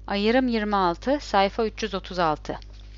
Ayırım 26, sayfa 336.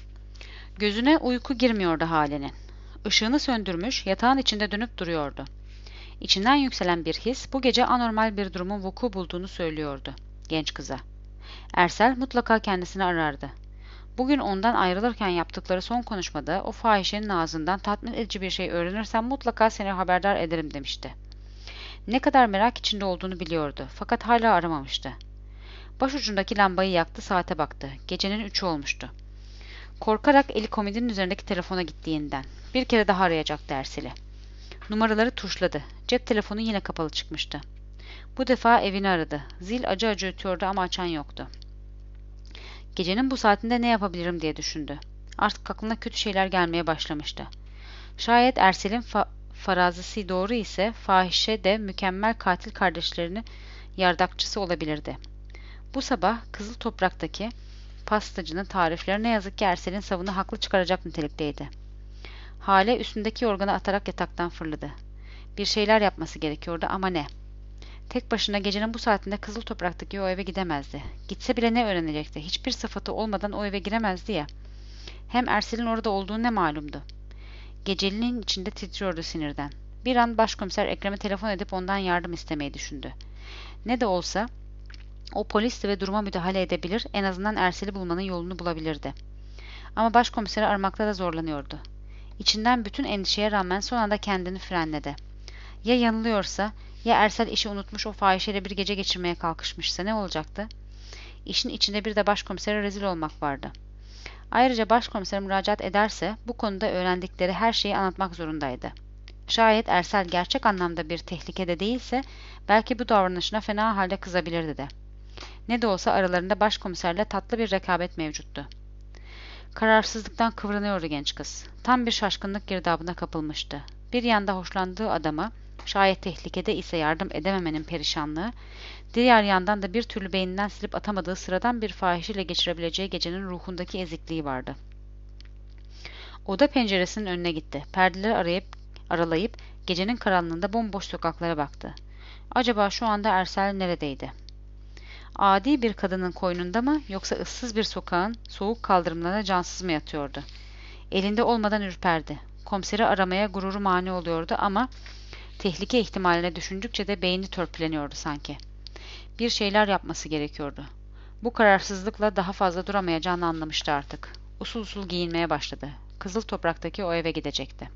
Gözüne uyku girmiyordu Hale'nin. Işığını söndürmüş, yatağın içinde dönüp duruyordu. İçinden yükselen bir his, bu gece anormal bir durumun vuku bulduğunu söylüyordu genç kıza. Ersel mutlaka kendisini arardı. Bugün ondan ayrılırken yaptıkları son konuşmada o fahişenin ağzından tatmin edici bir şey öğrenirsem mutlaka seni haberdar ederim demişti. Ne kadar merak içinde olduğunu biliyordu fakat hala aramamıştı. Başucundaki lambayı yaktı, saate baktı. Gecenin 3'ü olmuştu. Korkarak eli komodinin üzerindeki telefona gittiğinden. Bir kere daha arayacaktı Ersel'i. Numaraları tuşladı. Cep telefonu yine kapalı çıkmıştı. Bu defa evini aradı. Zil acı acı ötüyordu ama açan yoktu. Gecenin bu saatinde ne yapabilirim diye düşündü. Artık aklına kötü şeyler gelmeye başlamıştı. Şayet Ersel'in farazisi doğru ise fahişe de mükemmel katil kardeşlerini yardakçısı olabilirdi. Bu sabah Kızıl Toprak'taki pastacının tarifleri ne yazık ki Ersel'in savını haklı çıkaracak nitelikteydi. Hale üstündeki yorganı atarak yataktan fırladı. Bir şeyler yapması gerekiyordu ama ne? Tek başına gecenin bu saatinde Kızıl Toprak'taki o eve gidemezdi. Gitse bile ne öğrenecekti? Hiçbir sıfatı olmadan o eve giremezdi ya. Hem Ersel'in orada olduğu ne malumdu? Geceliğin içinde titriyordu sinirden. Bir an Başkomiser Ekrem'e telefon edip ondan yardım istemeyi düşündü. Ne de olsa o polisti ve duruma müdahale edebilir, en azından Ersel'i bulmanın yolunu bulabilirdi. Ama başkomiseri aramakta da zorlanıyordu. İçinden bütün endişeye rağmen son anda kendini frenledi. Ya yanılıyorsa, ya Ersel işi unutmuş o fahişeyle bir gece geçirmeye kalkışmışsa ne olacaktı? İşin içinde bir de başkomisere rezil olmak vardı. Ayrıca başkomiser müracaat ederse bu konuda öğrendikleri her şeyi anlatmak zorundaydı. Şayet Ersel gerçek anlamda bir tehlikede değilse belki bu davranışına fena halde kızabilirdi de. Ne de olsa aralarında başkomiserle tatlı bir rekabet mevcuttu. Kararsızlıktan kıvranıyordu genç kız. Tam bir şaşkınlık girdabına kapılmıştı. Bir yanda hoşlandığı adama, şayet tehlikede ise yardım edememenin perişanlığı, diğer yandan da bir türlü beyninden silip atamadığı sıradan bir fahişeyle geçirebileceği gecenin ruhundaki ezikliği vardı. Oda penceresinin önüne gitti. Perdeleri aralayıp gecenin karanlığında bomboş sokaklara baktı. Acaba şu anda Ersel neredeydi? Adi bir kadının koynunda mı yoksa ıssız bir sokağın soğuk kaldırımlarına cansız mı yatıyordu? Elinde olmadan ürperdi. Komiseri aramaya gururu mani oluyordu ama tehlike ihtimaline düşündükçe de beyni törpüleniyordu sanki. Bir şeyler yapması gerekiyordu. Bu kararsızlıkla daha fazla duramayacağını anlamıştı artık. Usul usul giyinmeye başladı. Kızıl Toprak'taki o eve gidecekti.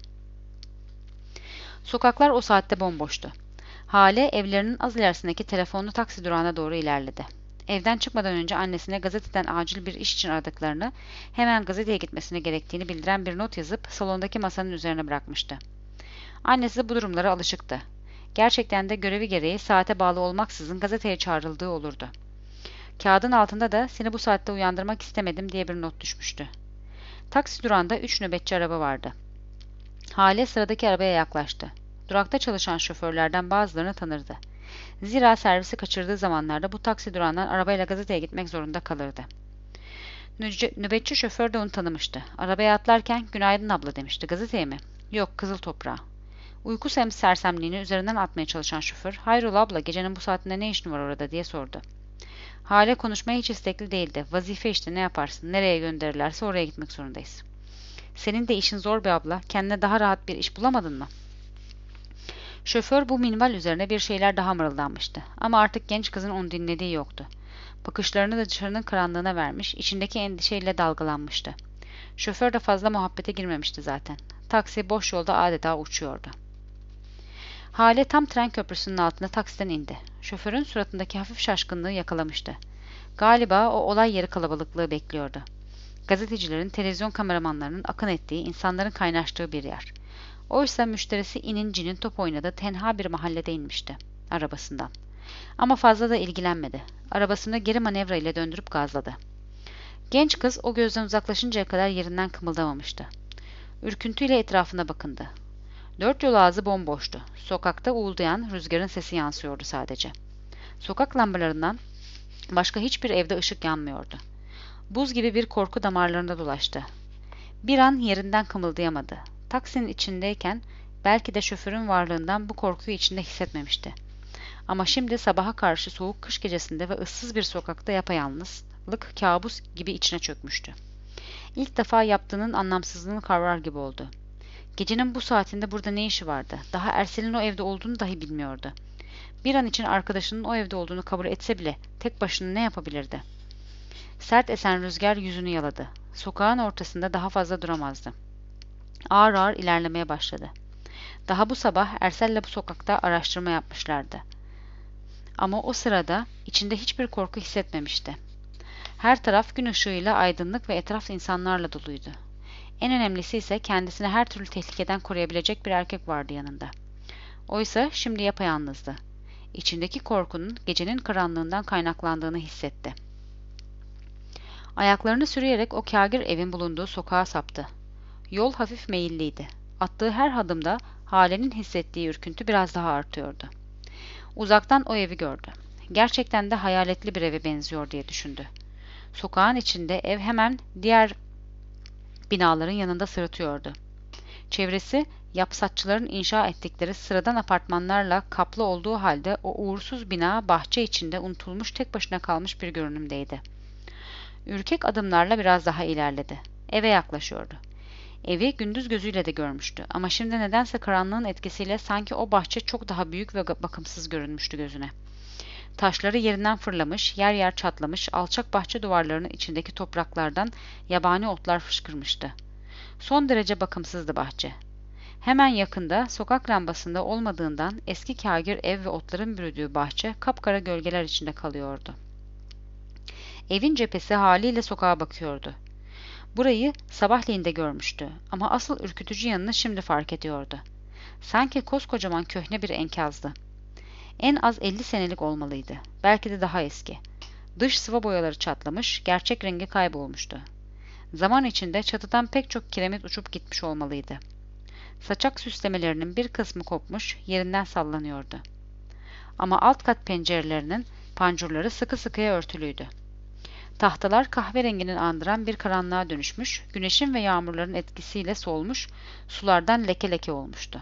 Sokaklar o saatte bomboştu. Hale evlerinin az ilerisindeki telefonlu taksi durağına doğru ilerledi. Evden çıkmadan önce annesine gazeteden acil bir iş için aradıklarını, hemen gazeteye gitmesine gerektiğini bildiren bir not yazıp salondaki masanın üzerine bırakmıştı. Annesi bu durumlara alışıktı. Gerçekten de görevi gereği saate bağlı olmaksızın gazeteye çağrıldığı olurdu. Kağıdın altında da seni bu saatte uyandırmak istemedim diye bir not düşmüştü. Taksi durağında 3 nöbetçi araba vardı. Hale sıradaki arabaya yaklaştı. Durakta çalışan şoförlerden bazılarını tanırdı. Zira servisi kaçırdığı zamanlarda bu taksi durağından arabayla gazeteye gitmek zorunda kalırdı. Nöbetçi şoför de onu tanımıştı. Arabaya atlarken "Günaydın abla" demişti. "Gazeteye mi?" "Yok, Kızıl Toprağa." Uyku sersemliğini üzerinden atmaya çalışan şoför, "Hayrola abla, gecenin bu saatinde ne işin var orada?" diye sordu. Hale konuşmaya hiç istekli değildi. "Vazife işte, ne yaparsın? Nereye gönderirlerse oraya gitmek zorundayız." "Senin de işin zor be abla. Kendine daha rahat bir iş bulamadın mı?" Şoför bu minval üzerine bir şeyler daha mırıldanmıştı. Ama artık genç kızın onu dinlediği yoktu. Bakışlarını da dışarının karanlığına vermiş, içindeki endişeyle dalgalanmıştı. Şoför de fazla muhabbete girmemişti zaten. Taksi boş yolda adeta uçuyordu. Hale tam tren köprüsünün altında taksiden indi. Şoförün suratındaki hafif şaşkınlığı yakalamıştı. Galiba o olay yeri kalabalıklığı bekliyordu. Gazetecilerin, televizyon kameramanlarının akın ettiği, insanların kaynaştığı bir yer. Oysa müşterisi inin cinin top oynadığı tenha bir mahallede inmişti arabasından. Ama fazla da ilgilenmedi. Arabasını geri manevra ile döndürüp gazladı. Genç kız o gözden uzaklaşıncaya kadar yerinden kımıldamamıştı. Ürküntüyle etrafına bakındı. Dört yol ağzı bomboştu. Sokakta uğuldayan rüzgarın sesi yansıyordu sadece. Sokak lambalarından başka hiçbir evde ışık yanmıyordu. Buz gibi bir korku damarlarında dolaştı. Bir an yerinden kımıldayamadı. Taksinin içindeyken belki de şoförün varlığından bu korkuyu içinde hissetmemişti. Ama şimdi sabaha karşı soğuk kış gecesinde ve ıssız bir sokakta yapayalnızlık kabus gibi içine çökmüştü. İlk defa yaptığının anlamsızlığını kavrar gibi oldu. Gecenin bu saatinde burada ne işi vardı? Daha Ersel'in o evde olduğunu dahi bilmiyordu. Bir an için arkadaşının o evde olduğunu kabul etse bile tek başına ne yapabilirdi? Sert esen rüzgar yüzünü yaladı. Sokağın ortasında daha fazla duramazdı. Ağır ağır ilerlemeye başladı. Daha bu sabah Ersel'le bu sokakta araştırma yapmışlardı. Ama o sırada içinde hiçbir korku hissetmemişti. Her taraf gün ışığıyla aydınlık ve etraf insanlarla doluydu. En önemlisi ise kendisini her türlü tehlikeden koruyabilecek bir erkek vardı yanında. Oysa şimdi yapayalnızdı. İçindeki korkunun gecenin karanlığından kaynaklandığını hissetti. Ayaklarını sürüyerek o kâgir evin bulunduğu sokağa saptı. Yol hafif meyilliydi. Attığı her adımda Hale'nin hissettiği ürküntü biraz daha artıyordu. Uzaktan o evi gördü. Gerçekten de hayaletli bir eve benziyor diye düşündü. Sokağın içinde ev hemen diğer binaların yanında sırıtıyordu. Çevresi yapsatçıların inşa ettikleri sıradan apartmanlarla kaplı olduğu halde o uğursuz bina bahçe içinde unutulmuş tek başına kalmış bir görünümdeydi. Ürkek adımlarla biraz daha ilerledi. Eve yaklaşıyordu. Evi gündüz gözüyle de görmüştü ama şimdi nedense karanlığın etkisiyle sanki o bahçe çok daha büyük ve bakımsız görünmüştü gözüne. Taşları yerinden fırlamış, yer yer çatlamış, alçak bahçe duvarlarının içindeki topraklardan yabani otlar fışkırmıştı. Son derece bakımsızdı bahçe. Hemen yakında, sokak lambasında olmadığından eski kâgir ev ve otların bürüdüğü bahçe kapkara gölgeler içinde kalıyordu. Evin cephesi haliyle sokağa bakıyordu. Burayı sabahleyin de görmüştü ama asıl ürkütücü yanını şimdi fark ediyordu. Sanki koskocaman köhne bir enkazdı. En az 50 senelik olmalıydı. Belki de daha eski. Dış sıva boyaları çatlamış, gerçek rengi kaybolmuştu. Zaman içinde çatıdan pek çok kiremit uçup gitmiş olmalıydı. Saçak süslemelerinin bir kısmı kopmuş, yerinden sallanıyordu. Ama alt kat pencerelerinin pancurları sıkı sıkıya örtülüydü. Tahtalar kahverenginin andıran bir karanlığa dönüşmüş, güneşin ve yağmurların etkisiyle solmuş, sulardan leke leke olmuştu.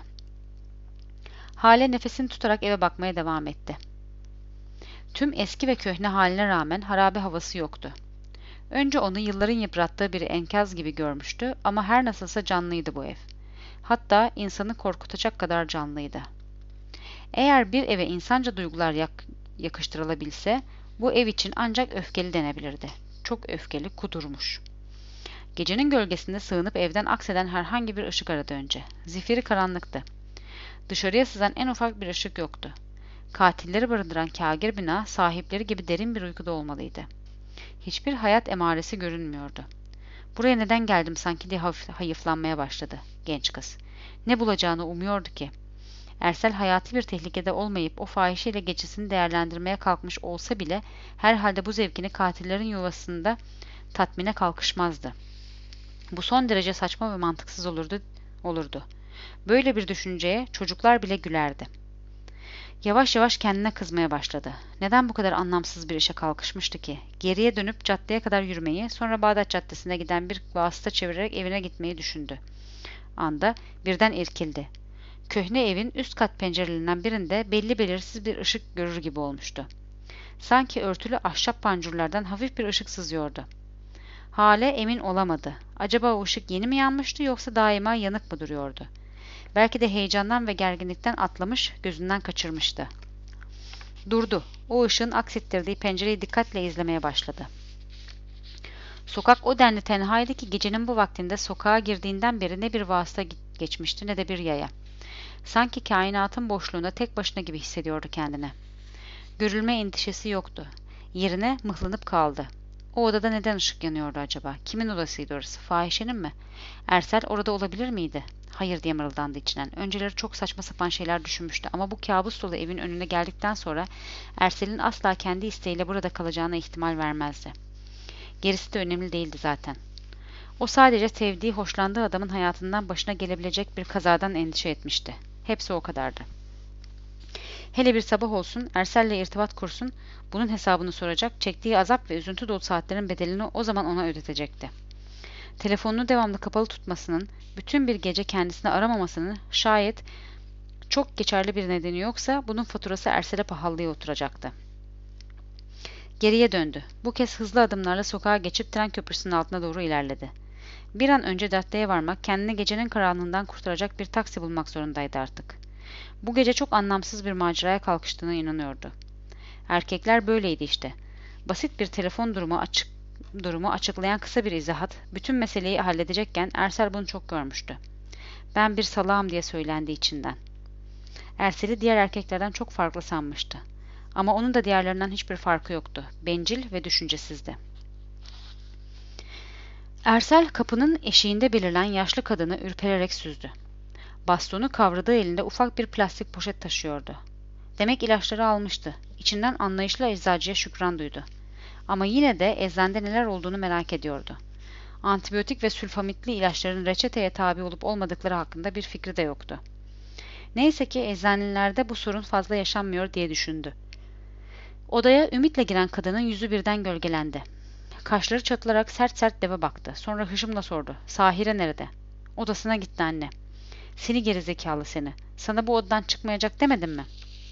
Hale nefesini tutarak eve bakmaya devam etti. Tüm eski ve köhne haline rağmen harabe havası yoktu. Önce onu yılların yıprattığı bir enkaz gibi görmüştü ama her nasılsa canlıydı bu ev. Hatta insanı korkutacak kadar canlıydı. Eğer bir eve insanca duygular yakıştırılabilse, bu ev için ancak öfkeli denebilirdi. Çok öfkeli, kudurmuş. Gecenin gölgesinde sığınıp evden akseden herhangi bir ışık aradı önce. Zifiri karanlıktı. Dışarıya sızan en ufak bir ışık yoktu. Katilleri barındıran kâgir bina sahipleri gibi derin bir uykuda olmalıydı. Hiçbir hayat emaresi görünmüyordu. Buraya neden geldim sanki diye hayıflanmaya başladı genç kız. Ne bulacağını umuyordu ki? Ersel hayati bir tehlikede olmayıp o fahişeyle gecesini değerlendirmeye kalkmış olsa bile herhalde bu zevkini katillerin yuvasında tatmine kalkışmazdı. Bu son derece saçma ve mantıksız olurdu. Böyle bir düşünceye çocuklar bile gülerdi. Yavaş yavaş kendine kızmaya başladı. Neden bu kadar anlamsız bir işe kalkışmıştı ki? Geriye dönüp caddeye kadar yürümeyi, sonra Bağdat Caddesi'ne giden bir vasıta çevirerek evine gitmeyi düşündü. Anda birden irkildi. Köhne evin üst kat pencerelerinden birinde belli belirsiz bir ışık görür gibi olmuştu. Sanki örtülü ahşap pancurlardan hafif bir ışık sızıyordu. Hale emin olamadı. Acaba o ışık yeni mi yanmıştı yoksa daima yanık mı duruyordu? Belki de heyecandan ve gerginlikten atlamış, gözünden kaçırmıştı. Durdu. O ışığın aksettirdiği pencereyi dikkatle izlemeye başladı. Sokak o denli tenhaydı ki gecenin bu vaktinde sokağa girdiğinden beri ne bir vasıta geçmişti ne de bir yaya. Sanki kainatın boşluğunda tek başına gibi hissediyordu kendini. Görülme endişesi yoktu. Yerine mıhlanıp kaldı. O odada neden ışık yanıyordu acaba? Kimin odasıydı orası? Fahişenin mi? Ersel orada olabilir miydi? Hayır diye mırıldandı içinden. Önceleri çok saçma sapan şeyler düşünmüştü ama bu kabus dolu evin önüne geldikten sonra Ersel'in asla kendi isteğiyle burada kalacağına ihtimal vermezdi. Gerisi de önemli değildi zaten. O sadece sevdiği, hoşlandığı adamın hayatından başına gelebilecek bir kazadan endişe etmişti. Hepsi o kadardı. Hele bir sabah olsun, Ersel'le irtibat kursun, bunun hesabını soracak, çektiği azap ve üzüntü dolu saatlerin bedelini o zaman ona ödetecekti. Telefonunu devamlı kapalı tutmasının, bütün bir gece kendisini aramamasının şayet Çok geçerli bir nedeni yoksa bunun faturası Ersel'e pahalıya oturacaktı. Geriye döndü. Bu kez hızlı adımlarla sokağa geçip tren köprüsünün altına doğru ilerledi. Bir an önce caddeye varmak, kendini gecenin karanlığından kurtaracak bir taksi bulmak zorundaydı artık. Bu gece çok anlamsız bir maceraya kalkıştığına inanıyordu. Erkekler böyleydi işte. Basit bir telefon durumu açıklayan kısa bir izahat, bütün meseleyi halledecekken Ersel bunu çok görmüştü. Ben bir salağım diye söylendi içinden. Ersel'i diğer erkeklerden çok farklı sanmıştı. Ama onun da diğerlerinden hiçbir farkı yoktu. Bencil ve düşüncesizdi. Ersel kapının eşiğinde belirlen yaşlı kadını ürpererek süzdü. Bastonu kavradığı elinde ufak bir plastik poşet taşıyordu. Demek ilaçları almıştı. İçinden anlayışlı eczacıya şükran duydu. Ama yine de eczanede neler olduğunu merak ediyordu. Antibiyotik ve sülfamitli ilaçların reçeteye tabi olup olmadıkları hakkında bir fikri de yoktu. Neyse ki eczanelerde bu sorun fazla yaşanmıyor diye düşündü. Odaya ümitle giren kadının yüzü birden gölgelendi. Kaşları çatılarak sert sert Dev'e baktı. Sonra hışımla sordu. Sahire nerede? Odasına gitti anne. Seni gerizekalı seni. Sana bu odadan çıkmayacak demedim mi?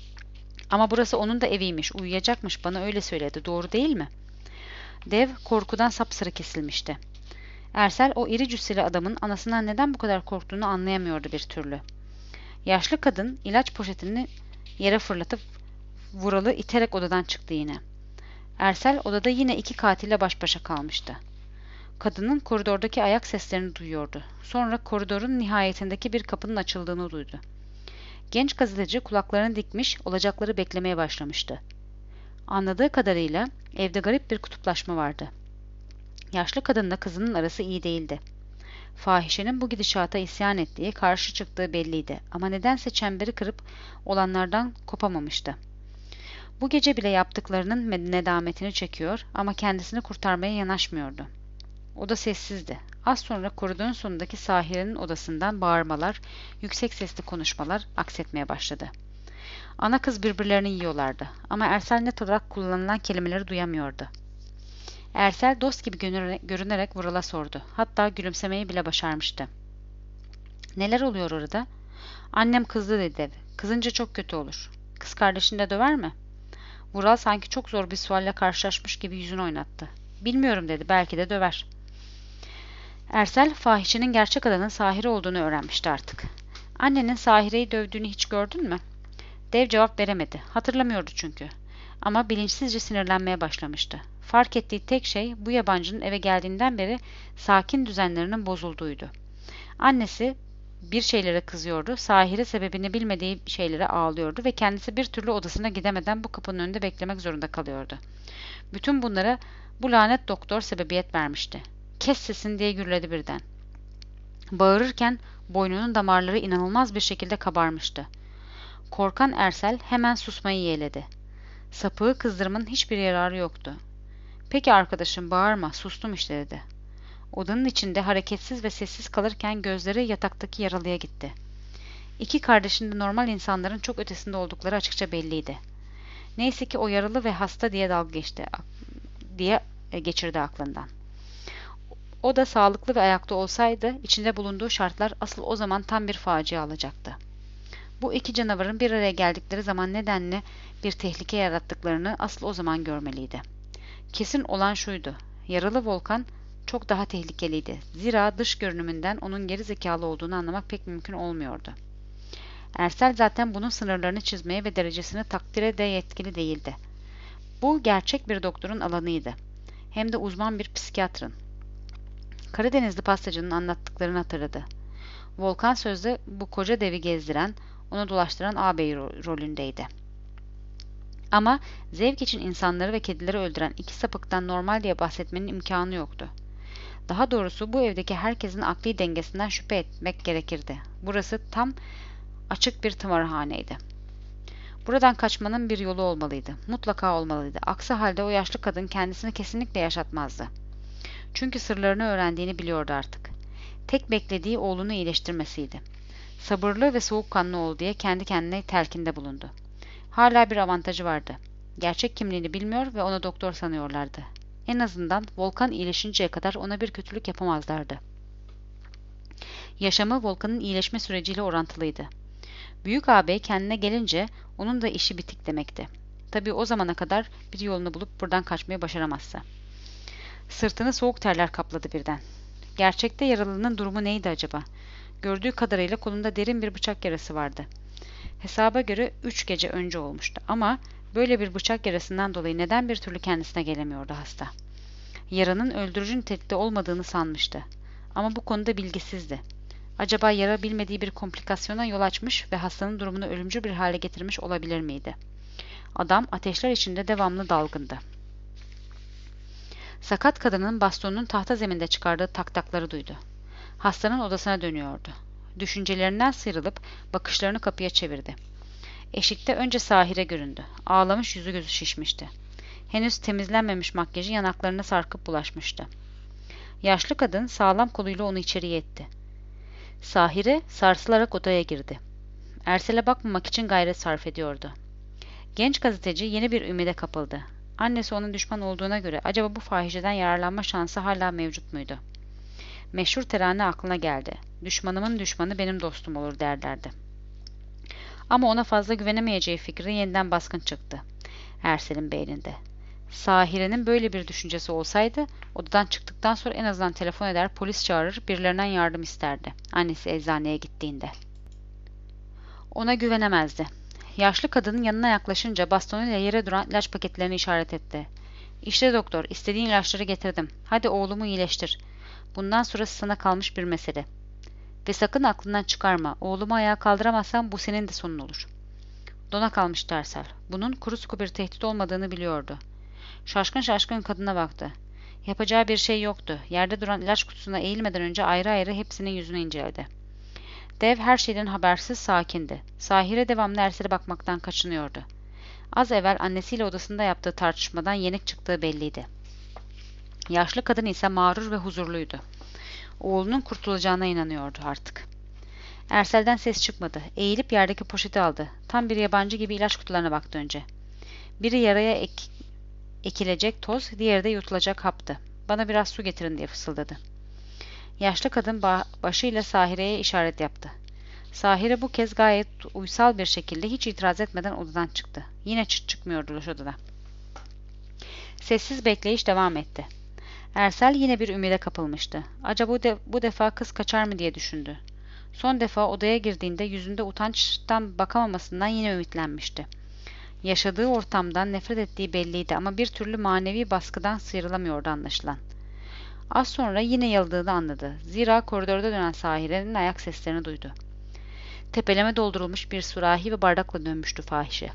Ama burası onun da eviymiş, uyuyacakmış, bana öyle söyledi. Doğru değil mi? Dev korkudan sapsarı kesilmişti. Ersel o iri cüsseli adamın anasından neden bu kadar korktuğunu anlayamıyordu bir türlü. Yaşlı kadın ilaç poşetini yere fırlatıp Vural'ı iterek odadan çıktı yine. Ersel odada yine iki katille baş başa kalmıştı. Kadının koridordaki ayak seslerini duyuyordu. Sonra koridorun nihayetindeki bir kapının açıldığını duydu. Genç gazeteci kulaklarını dikmiş, olacakları beklemeye başlamıştı. Anladığı kadarıyla evde garip bir kutuplaşma vardı. Yaşlı kadınla kızının arası iyi değildi. Fahişenin bu gidişata isyan ettiği, karşı çıktığı belliydi ama nedense çemberi kırıp olanlardan kopamamıştı. Bu gece bile yaptıklarının nedametini çekiyor ama kendisini kurtarmaya yanaşmıyordu. Oda sessizdi. Az sonra koridorun sonundaki Sahire'nin odasından bağırmalar, yüksek sesli konuşmalar aksetmeye başladı. Ana kız birbirlerini yiyorlardı ama Ersel net olarak kullanılan kelimeleri duyamıyordu. Ersel dost gibi görünerek Vural'a sordu. Hatta gülümsemeyi bile başarmıştı. Neler oluyor orada? Annem kızdı dedi Dev. Kızınca çok kötü olur. Kız kardeşini de döver mi? Vural sanki çok zor bir sualle karşılaşmış gibi yüzünü oynattı. Bilmiyorum dedi. Belki de döver. Ersel, fahişenin gerçek adının Sahire olduğunu öğrenmişti artık. Annenin Sahire'yi dövdüğünü hiç gördün mü? Dev cevap veremedi. Hatırlamıyordu çünkü. Ama bilinçsizce sinirlenmeye başlamıştı. Fark ettiği tek şey bu yabancının eve geldiğinden beri sakin düzenlerinin bozulduğuydu. Annesi bir şeylere kızıyordu, Sahire sebebini bilmediği şeylere ağlıyordu ve kendisi bir türlü odasına gidemeden bu kapının önünde beklemek zorunda kalıyordu. Bütün bunlara bu lanet doktor sebebiyet vermişti. Kes sesini diye gürledi birden. Bağırırken boynunun damarları inanılmaz bir şekilde kabarmıştı. Korkan Ersel hemen susmayı yeğledi. Sapığı kızdırmanın hiçbir yararı yoktu. Peki arkadaşım bağırma, sustum işte dedi. Odanın içinde hareketsiz ve sessiz kalırken gözleri yataktaki yaralıya gitti. İki kardeşin de normal insanların çok ötesinde oldukları açıkça belliydi. Neyse ki o yaralı ve hasta diye geçirdi aklından. O da sağlıklı ve ayakta olsaydı içinde bulunduğu şartlar asıl o zaman tam bir facia olacaktı. Bu iki canavarın bir araya geldikleri zaman nedenle bir tehlike yarattıklarını asıl o zaman görmeliydi. Kesin olan şuydu. Yaralı Volkan çok daha tehlikeliydi. Zira dış görünümünden onun geri zekalı olduğunu anlamak pek mümkün olmuyordu. Ersel zaten bunun sınırlarını çizmeye ve derecesini takdire de yetkili değildi. Bu gerçek bir doktorun alanıydı. Hem de uzman bir psikiyatrın. Karadenizli pastacının anlattıklarını hatırladı. Volkan sözde bu koca devi gezdiren, onu dolaştıran ağabey rolündeydi. Ama zevk için insanları ve kedileri öldüren iki sapıktan normal diye bahsetmenin imkanı yoktu. Daha doğrusu bu evdeki herkesin akli dengesinden şüphe etmek gerekirdi. Burası tam açık bir tımarhaneydi. Buradan kaçmanın bir yolu olmalıydı. Mutlaka olmalıydı. Aksi halde o yaşlı kadın kendisini kesinlikle yaşatmazdı. Çünkü sırlarını öğrendiğini biliyordu artık. Tek beklediği oğlunu iyileştirmesiydi. Sabırlı ve soğukkanlı ol diye kendi kendine telkinde bulundu. Hala bir avantajı vardı. Gerçek kimliğini bilmiyor ve onu doktor sanıyorlardı. En azından Volkan iyileşinceye kadar ona bir kötülük yapamazlardı. Yaşamı Volkan'ın iyileşme süreciyle orantılıydı. Büyük ağabey kendine gelince onun da işi bitik demekti. Tabii o zamana kadar bir yolunu bulup buradan kaçmayı başaramazsa. Sırtını soğuk terler kapladı birden. Gerçekte yaralının durumu neydi acaba? Gördüğü kadarıyla kolunda derin bir bıçak yarası vardı. Hesaba göre 3 gece önce olmuştu ama böyle bir bıçak yarasından dolayı neden bir türlü kendisine gelemiyordu hasta? Yaranın öldürücü nitelikte olmadığını sanmıştı. Ama bu konuda bilgisizdi. Acaba yara bilmediği bir komplikasyona yol açmış ve hastanın durumunu ölümcül bir hale getirmiş olabilir miydi? Adam ateşler içinde devamlı dalgındı. Sakat kadının bastonunun tahta zeminde çıkardığı taktakları duydu. Hastanın odasına dönüyordu. Düşüncelerinden sıyrılıp bakışlarını kapıya çevirdi. Eşikte önce Sahire göründü. Ağlamış, yüzü gözü şişmişti. Henüz temizlenmemiş makyajı yanaklarına sarkıp bulaşmıştı. Yaşlı kadın sağlam koluyla onu içeriye itti. Sahire sarsılarak odaya girdi. Ersel'e bakmamak için gayret sarf ediyordu. Genç gazeteci yeni bir ümide kapıldı. Annesi onun düşman olduğuna göre acaba bu fahişeden yararlanma şansı hala mevcut muydu? Meşhur terane aklına geldi. Düşmanımın düşmanı benim dostum olur derlerdi. Ama ona fazla güvenemeyeceği fikri yeniden baskın çıktı Ersel'in beyninde. Sahire'nin böyle bir düşüncesi olsaydı odadan çıktıktan sonra en azından telefon eder, polis çağırır, birilerinden yardım isterdi. Annesi eczaneye gittiğinde. Ona güvenemezdi. Yaşlı kadının yanına yaklaşınca bastonuyla yere duran ilaç paketlerini işaret etti. İşte doktor, istediğin ilaçları getirdim. Hadi oğlumu iyileştir. Bundan sonrası sana kalmış bir mesele. Ve sakın aklından çıkarma. Oğlumu ayağa kaldıramazsan bu senin de sonun olur. Dona kalmıştı Ersel. Bunun kuru sıkı bir tehdit olmadığını biliyordu. Şaşkın şaşkın kadına baktı. Yapacağı bir şey yoktu. Yerde duran ilaç kutusuna eğilmeden önce ayrı ayrı hepsinin yüzünü inceledi. Dev her şeyden habersiz sakindi. Sahire devamlı Ersel'e bakmaktan kaçınıyordu. Az evvel annesiyle odasında yaptığı tartışmadan yenik çıktığı belliydi. Yaşlı kadın ise mağrur ve huzurluydu. Oğlunun kurtulacağına inanıyordu artık. Ersel'den ses çıkmadı. Eğilip yerdeki poşeti aldı. Tam bir yabancı gibi ilaç kutularına baktı önce. Biri yaraya ekilecek toz, diğeri de yutulacak haptı. Bana biraz su getirin diye fısıldadı. Yaşlı kadın başıyla Sahire'ye işaret yaptı. Sahire bu kez gayet uysal bir şekilde hiç itiraz etmeden odadan çıktı. Yine çıt çıkmıyordu loş odada. Sessiz bekleyiş devam etti. Ersel yine bir ümide kapılmıştı. Acaba bu defa kız kaçar mı diye düşündü. Son defa odaya girdiğinde yüzünde utançtan bakamamasından yine ümitlenmişti. Yaşadığı ortamdan nefret ettiği belliydi ama bir türlü manevi baskıdan sıyrılamıyordu anlaşılan. Az sonra yine yaladığını anladı. Zira koridorda dönen Sahire'nin ayak seslerini duydu. Tepeleme doldurulmuş bir sürahi ve bardakla dönmüştü fahişe.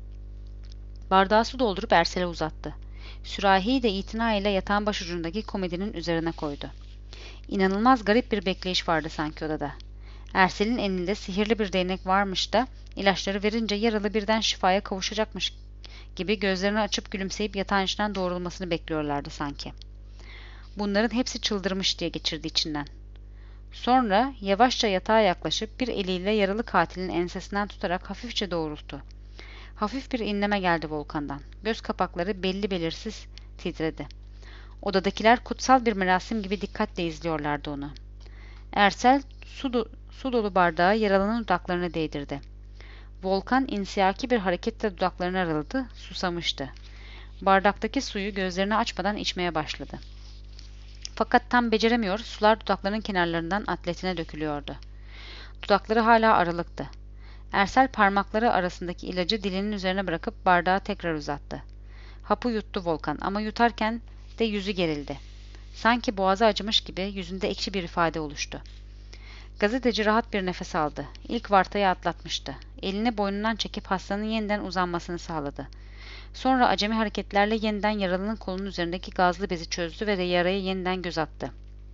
Bardağı su doldurup Ersel'e uzattı. Sürahiyi de itina ile yatağın başucundaki komodinin üzerine koydu. İnanılmaz garip bir bekleyiş vardı sanki odada. Ersel'in elinde sihirli bir değnek varmış da ilaçları verince yaralı birden şifaya kavuşacakmış gibi gözlerini açıp gülümseyip yatağın içinden doğrulmasını bekliyorlardı sanki. Bunların hepsi çıldırmış diye geçirdi içinden. Sonra yavaşça yatağa yaklaşıp bir eliyle yaralı katilin ensesinden tutarak hafifçe doğrulttu. Hafif bir inleme geldi volkandan. Göz kapakları belli belirsiz titredi. Odadakiler kutsal bir merasim gibi dikkatle izliyorlardı onu. Ersel su dolu bardağı yaralının dudaklarına değdirdi. Volkan insiyaki bir hareketle dudaklarını araladı, susamıştı. Bardaktaki suyu gözlerini açmadan içmeye başladı. Fakat tam beceremiyor, sular dudaklarının kenarlarından atletine dökülüyordu. Dudakları hala aralıktı. Ersel parmakları arasındaki ilacı dilinin üzerine bırakıp bardağı tekrar uzattı. Hapı yuttu Volkan ama yutarken de yüzü gerildi. Sanki boğazı acımış gibi yüzünde ekşi bir ifade oluştu. Gazeteci rahat bir nefes aldı. İlk vartayı atlatmıştı. Elini boynundan çekip hastanın yeniden uzanmasını sağladı. Sonra acemi hareketlerle yeniden yaralının kolunun üzerindeki gazlı bezi çözdü ve de yaraya yeniden göz attı.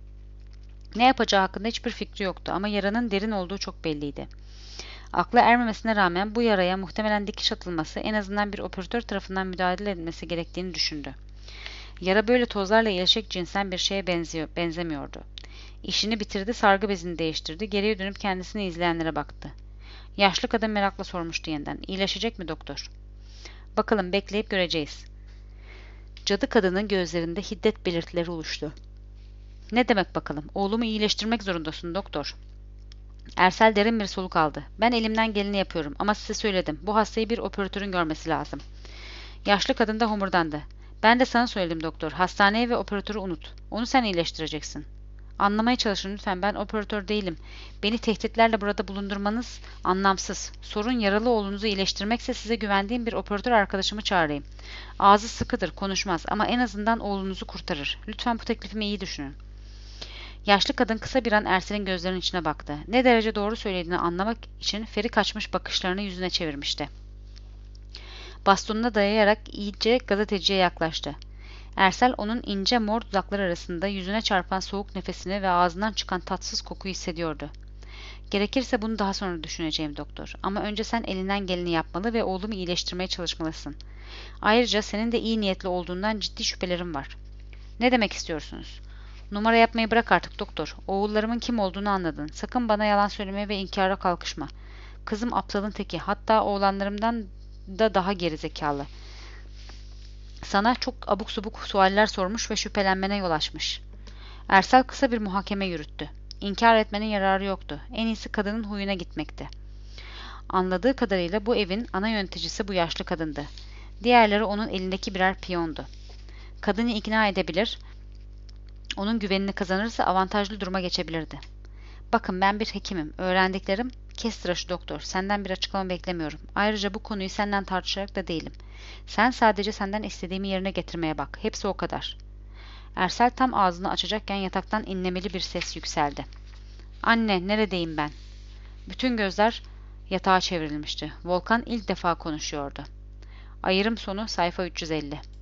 Ne yapacağı hakkında hiçbir fikri yoktu ama yaranın derin olduğu çok belliydi. Aklı ermemesine rağmen bu yaraya muhtemelen dikiş atılması, en azından bir operatör tarafından müdahale edilmesi gerektiğini düşündü. Yara böyle tozlarla iyileşecek cinsten bir şeye benzemiyordu. İşini bitirdi, sargı bezini değiştirdi, geriye dönüp kendisini izleyenlere baktı. Yaşlı kadın merakla sormuştu yeniden. İyileşecek mi doktor? Bakalım, bekleyip göreceğiz. Cadı kadının gözlerinde hiddet belirtileri oluştu. Ne demek bakalım? Oğlumu iyileştirmek zorundasın doktor. Ersel derin bir soluk aldı. Ben elimden geleni yapıyorum ama size söyledim. Bu hastayı bir operatörün görmesi lazım. Yaşlı kadın da homurdandı. Ben de sana söyledim doktor. Hastaneyi ve operatörü unut. Onu sen iyileştireceksin. Anlamaya çalışın lütfen. Ben operatör değilim. Beni tehditlerle burada bulundurmanız anlamsız. Sorun yaralı oğlunuzu iyileştirmekse size güvendiğim bir operatör arkadaşımı çağırayım. Ağzı sıkıdır, konuşmaz ama en azından oğlunuzu kurtarır. Lütfen bu teklifimi iyi düşünün. Yaşlı kadın kısa bir an Ersel'in gözlerinin içine baktı. Ne derece doğru söylediğini anlamak için feri kaçmış bakışlarını yüzüne çevirmişti. Bastonuna dayayarak iyice gazeteciye yaklaştı. Ersel onun ince mor dudakları arasında yüzüne çarpan soğuk nefesini ve ağzından çıkan tatsız kokuyu hissediyordu. Gerekirse bunu daha sonra düşüneceğim doktor. Ama önce sen elinden geleni yapmalı ve oğlumu iyileştirmeye çalışmalısın. Ayrıca senin de iyi niyetli olduğundan ciddi şüphelerim var. Ne demek istiyorsunuz? Numara yapmayı bırak artık doktor. Oğullarımın kim olduğunu anladın. Sakın bana yalan söylemeye ve inkara kalkışma. Kızım aptalın teki. Hatta oğlanlarımdan da daha gerizekalı. Sana çok abuk subuk sualler sormuş ve şüphelenmene yol açmış. Ersel kısa bir muhakeme yürüttü. İnkar etmenin yararı yoktu. En iyisi kadının huyuna gitmekti. Anladığı kadarıyla bu evin ana yöneticisi bu yaşlı kadındı. Diğerleri onun elindeki birer piyondu. Kadını ikna edebilir, onun güvenini kazanırsa avantajlı duruma geçebilirdi. Bakın ben bir hekimim. Öğrendiklerim, kes tıraşı doktor. Senden bir açıklama beklemiyorum. Ayrıca bu konuyu senden tartışarak da değilim. Sen sadece senden istediğimi yerine getirmeye bak. Hepsi o kadar. Ersel tam ağzını açacakken yataktan inlemeli bir ses yükseldi. Anne, neredeyim ben? Bütün gözler yatağa çevrilmişti. Volkan ilk defa konuşuyordu. Ayrım sonu sayfa 350.